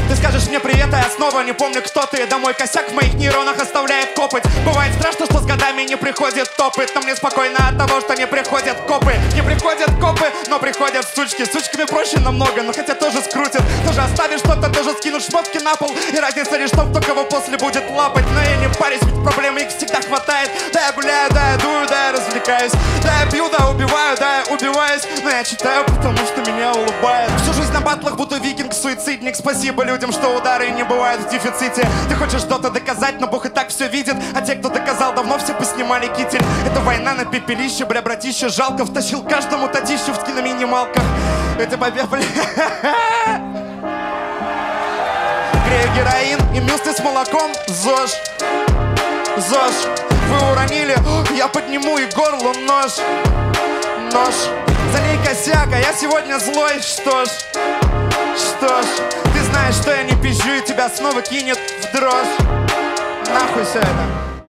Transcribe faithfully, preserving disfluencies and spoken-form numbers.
Ты скажешь мне привет, а я снова не помню, кто ты. Да мой косяк в моих нейронах оставляет копоть. Бывает страшно, что с годами не приходит опыт, но мне спокойно от того, что не приходят копы. Не приходят копы, но приходят сучки. Сучками проще намного, но хотя тоже скрутят. Тоже оставишь что-то, тоже скинут шмотки на пол. И разница лишь в том, кто кого после будет лапать. Но я не парюсь, ведь проблем их всегда хватает. Да я гуляю, да я дую, да я развлекаюсь. Да я пью, да убиваю, да я убиваюсь. Но я читаю, потому что меня улыбает. Всю жизнь на батлах будто викинг-суицидник. Спасибо людям, что удары не бывают в дефиците. Ты хочешь что-то доказать, но Бог и так все видит. А те, кто доказал, давно все поснимали китель. Это война на пепелище, бля, братище, жалко. Втащил каждому татищу в киноминималках. Это победа, бля. Грею героин и мюсли с молоком. ЗОЖ, ЗОЖ. Вы уронили, я подниму и горлу нож. Нож. Залей косяк, а я сегодня злой. Что ж, что ж. Ты знаешь, что я не пизжу, и тебя снова кинет в дрожь. Нахуй все это.